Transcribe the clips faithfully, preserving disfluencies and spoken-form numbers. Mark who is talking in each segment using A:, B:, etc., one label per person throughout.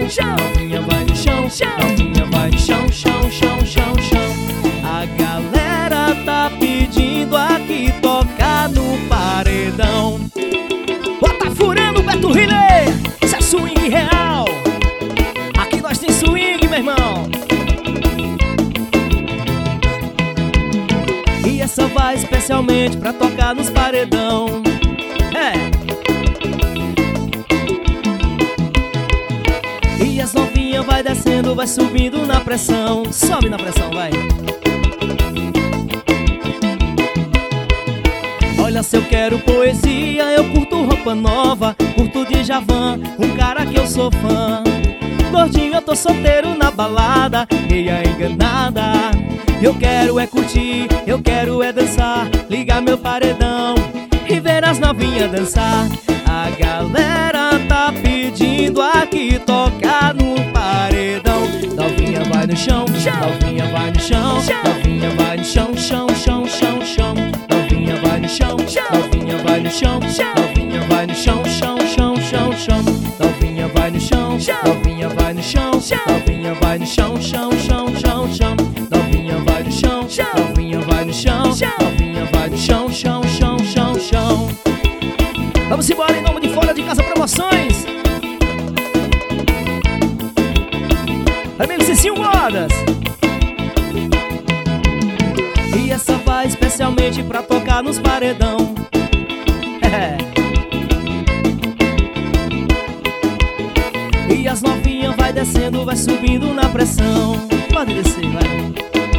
A: chão. Novinha vai no chão, novinha vai no chão, chão, chão, chão, chão. A galera tá pedindo aqui tocar no paredão. Bota furando, Beto Hiller, isso é swing real. Aqui nós tem swing, meu irmão. E essa vai especialmente pra tocar nos paredão. É. E as novinhas vai descendo, vai subindo na pressão. Sobe na pressão, vai. Olha, se eu quero poesia, eu curto roupa nova, curto Djavan, um cara que eu sou fã. Gordinho, eu tô solteiro na balada, meia enganada. Eu quero é curtir, eu quero é dançar, ligar meu paredão e ver as novinhas dançar. A galera tá pedindo aqui tocar no paredão. Novinha vai no chão, novinha vai no chão, novinha vai no chão, chão, chão, chão, chão. Novinha vai no chão, novinha vai no chão, novinha vai no chão, chão, chão, chão, chão. Novinha vai no chão, novinha vai no chão, novinha vai no chão, chão, chão, chão, chão. Novinha vai no chão, novinha vai no chão, novinha vai no chão, chão, chão, chão, chão. Vamos embora em nome de Fora de Casa Promoções. Amigo Cicinho Modas. E essa vai especialmente pra tocar nos paredão. É. E as novinhas vai descendo, vai subindo na pressão. Pode descer, vai.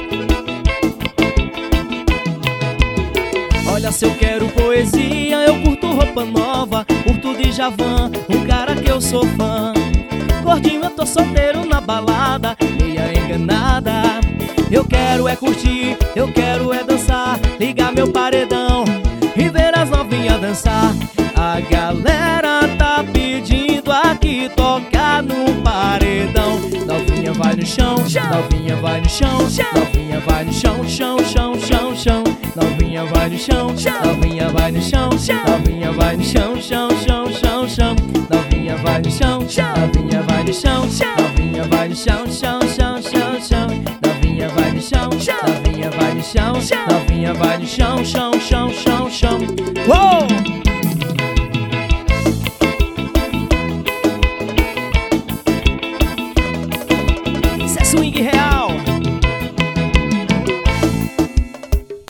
A: Olha, se eu quero poesia, eu curto roupa nova, curto Djavan, um cara que eu sou fã. Gordinho, eu tô solteiro na balada, meia enganada. Eu quero é curtir, eu quero é dançar, ligar meu paredão e ver as novinhas dançar. A galera tá pedindo aqui tocar no paredão. Novinha vai no chão, novinha vai no chão, novinha vai no chão, chão, chão, chão, chão. Novinha vai no chão, novinha vai no chão, novinha vai no chão, chão, chão, chão, chão. Novinha vai no chão, novinha vai no chão.